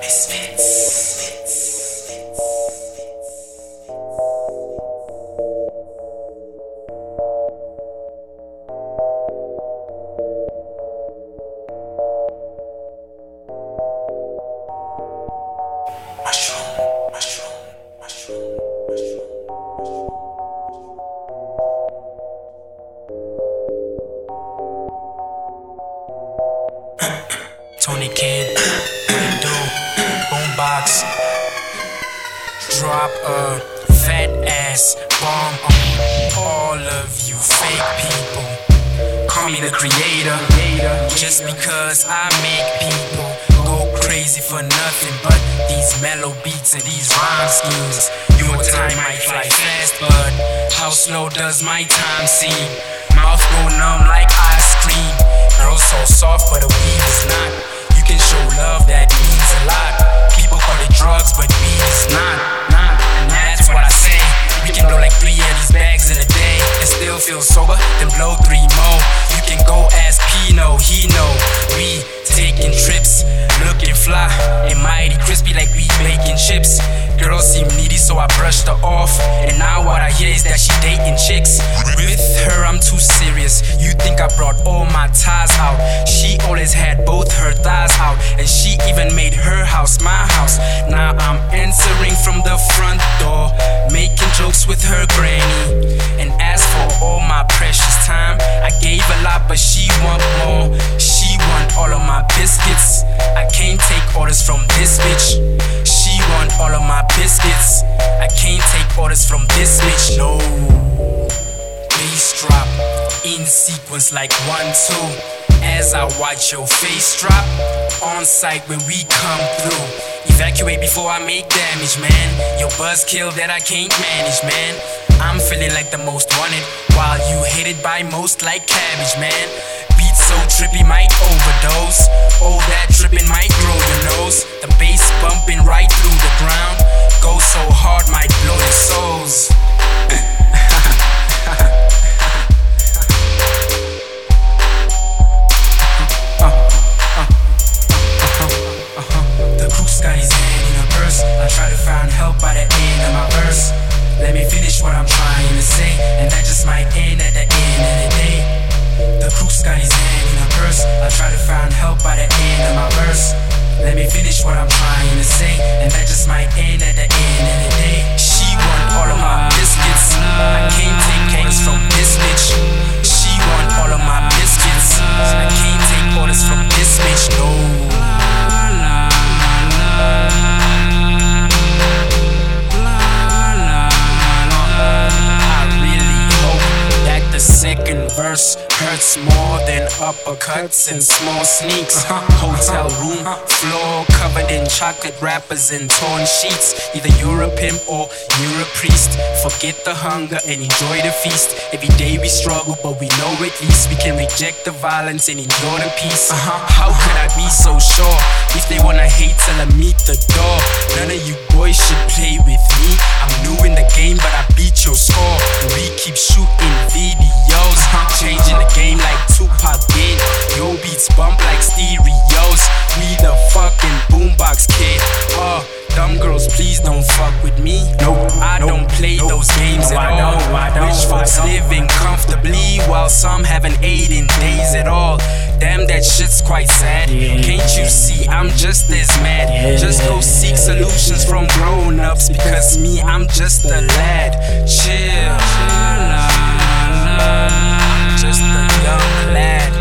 Tony Kid, what it do? Boombox. Drop a fat ass bomb on all of you fake people. Call me the creator, just because I make people go crazy for nothing but these mellow beats and these rhyme schemes. Your time might fly fast, but how slow does my time seem? Mouth go numb like ice cream. Girl so soft, but the weed is not. You can show love, that means a lot. People call it drugs, but weed is not. And that's what I say. We can blow like 3 of these bags in a day and still feel sober, then blow 3 more. You can go ask Pino, he know. We taking trips, looking fly and mighty crispy like we baking chips. Girl seem needy, so I brushed her off, and now what I hear is that she dating chicks. With her I'm too serious. You think I brought all my ties out? She always had both her thighs out, and she even made her house my house. Now I'm answering from the front door, making jokes with her granny. And as for all my precious time, I gave a lot, but she want more. She want all of my biscuits. I can't take orders from this bitch. She want all of my biscuits. I can't take orders from this bitch. No. Bass drop in sequence like 1-2. As I watch your face drop on sight when we come through. Evacuate before I make damage, man. Your buzzkill that I can't manage, man. I'm feeling like the most wanted, while you hated by most like cabbage, man. Beat so trippy might overdose. Oh, that tripping might grow your nose. The bass bumping right through the ground. Go so hard might blow your souls. The Cruz got his hand in a purse. I try to find help by the end of my verse. Let me finish what I'm trying to say, and that just might end at the end of the day. The Cruz got his hand in a purse. I try to find help by the end of my verse. Let me finish what I'm trying to say, and that just might end at the end of the day. She want all of my biscuits. I can't take orders from this bitch. She want all of my biscuits. I can't take orders from this bitch. No. The second verse hurts more than uppercuts and small sneaks. Hotel room floor covered in chocolate wrappers and torn sheets. Either you're a pimp or you're a priest. Forget the hunger and enjoy the feast. Every day we struggle, but we know at least we can reject the violence and endure the peace. How could I be so sure? If they wanna hate, tell them meet the door. None of you boys should play with me. I'm new in the game, but I beat your score. We keep shooting videos, changing the game like Tupac did. Your beats bump like stereos. We the fucking boombox kid. Dumb girls, please don't fuck with me. I don't play those games at all. Rich folks living comfortably, while some haven't ate in days at all. Damn, that shit's quite sad. Can't you see I'm just as mad? Just go seek solutions from grown-ups, because me, I'm just a lad. Chill. Just a young lad.